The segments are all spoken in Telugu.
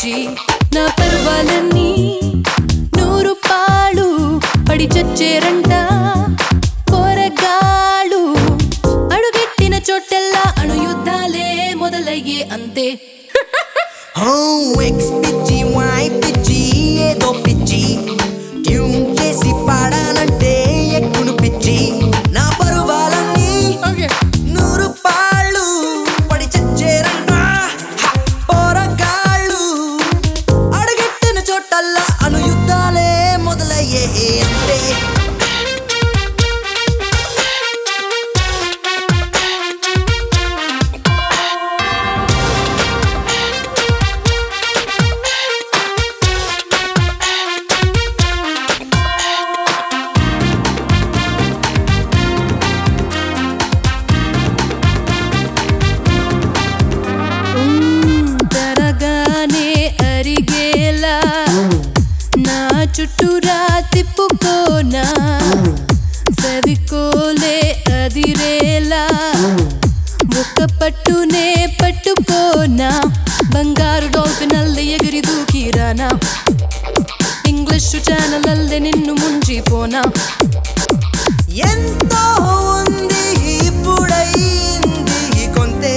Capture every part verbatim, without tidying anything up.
పిచ్చి నా పర్వాలన్నీ నూరు పాలు పడి చచ్చేరంట పోరగాళ్ళు అడుగెట్టిన చోటెల్లా అణు యుద్ధాలే మొదలయ్యే అంతే ఎక్స్ పిచ్చి వై పిచ్చి ఏదో పిచ్చి ట్యూన్ చేసి పాడానంటే ఎక్కును పిచ్చి నా పరువాలన్నీ నూరు పాళ్ళు పడి చచ్చేరంట పోరగాళ్ళు అడుగెట్టిన చోటల్లా అణు యుద్ధాలే మొదలయ్యే అంతే చుట్టూరా తిప్పుకోనా సవికోలే అదిరేలా ఒక్క పట్టునే పట్టుకోనా బంగారు డాల్ఫిన్ అల్లె ఎగిరి దూకిరానా ఇంగ్లీషు ఛానల్ అల్లె నిన్ను ముంచిపోనా ఎంతో ఉంది ఇప్పుడైంది కొంతే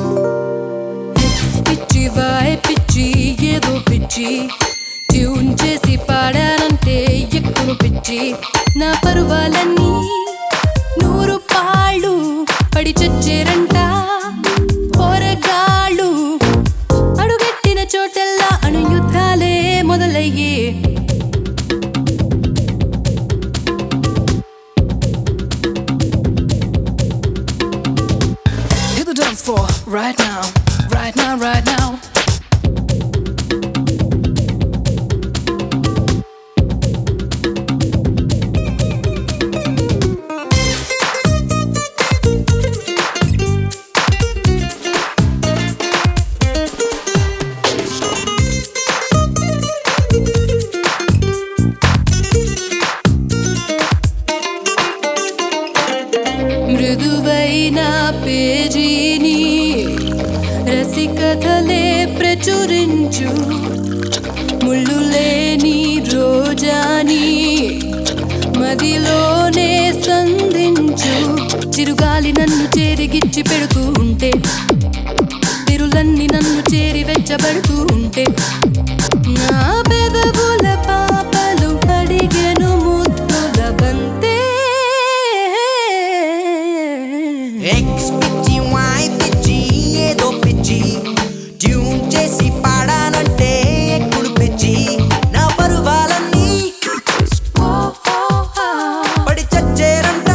పిచ్చి వై పిచ్చి ఏదో పిచ్చి ట్యూన్ చేసి పాడానంటే ఎక్కును పిచ్చి నా పరువాలన్నీ నూరు పాళ్ళు పడి చచ్చేరంట పోరగాళ్ళు అడుగెట్టిన చోటెల్లా అణు యుద్ధాలే మొదలయ్యే Hit the dance floor right now, right now, right now. మృదువైన పేజీని రసికథలే ప్రచురించు ముళ్ళు లేని రోజాని మదిలోనే సంధించు చిరుగాలి నన్ను చేరిగిచ్చి పెడుతూ ఉంటే తిరులన్నీ నన్ను చేరి వెచ్చబడుతూ ఉంటే నా పెదవుల పాపలు అడిగెను ముద్దుల బంతే ఎక్స్ పిచ్చి వై పిచ్చి ఏదో పిచ్చి ట్యూన్ చేసి పాడానంటే ఎక్కుడు పిచ్చి నా పరువాలన్నీ పడి చచ్చేరంట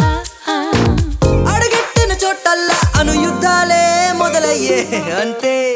అడుగెట్టిన చోటల్లా అణు యుద్ధాలే మొదలయ్యే అంతే